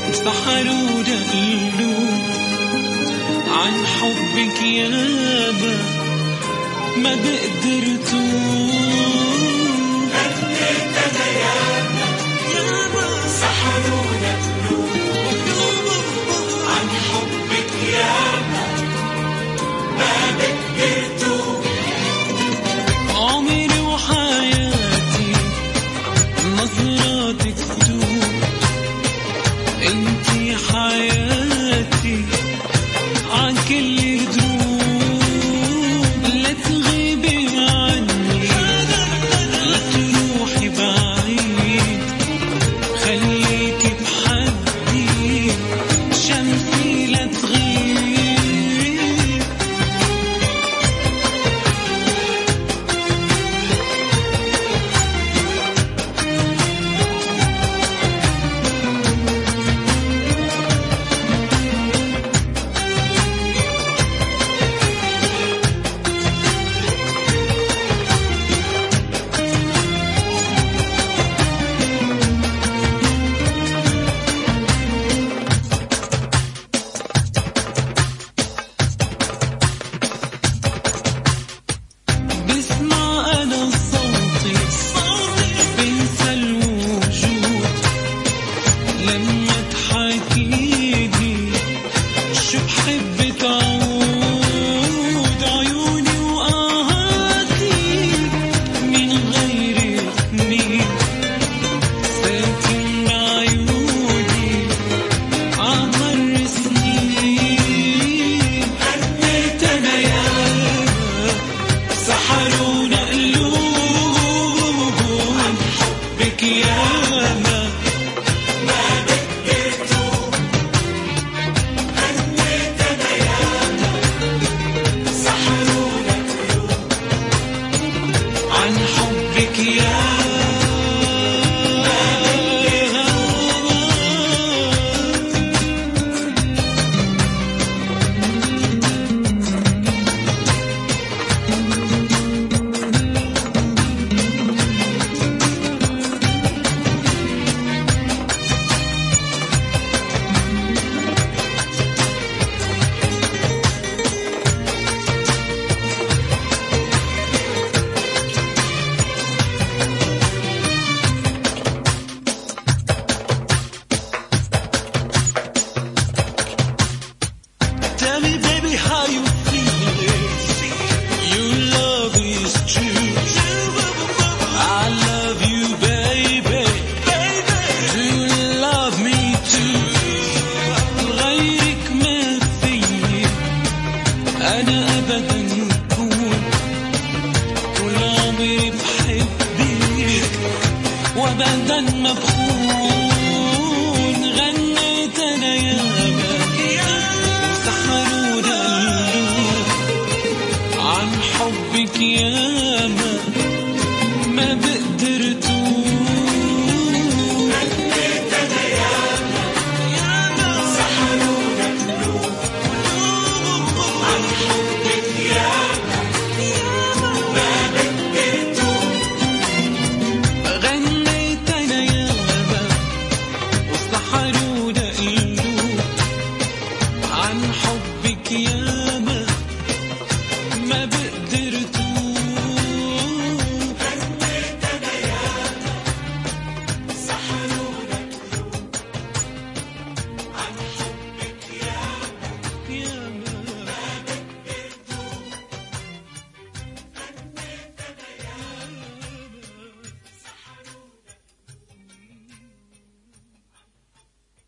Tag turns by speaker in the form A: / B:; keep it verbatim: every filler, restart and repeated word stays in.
A: سحروا قلوب عن حبك يابا ما بقدرتوا. غنيت أنا يابا يابا سحروا قلوب عن حبك يابا ما بقدرتوا. عمري وحياتي نظراتك تدوب، انتي حياتي عن كل دروب. لا تغيبي عني لا تروحي بعيد، خليكي بحدي شمسي لا تغيب. بسمع أنا صوتي بنسى الوجود لما تحكيلي شو بحب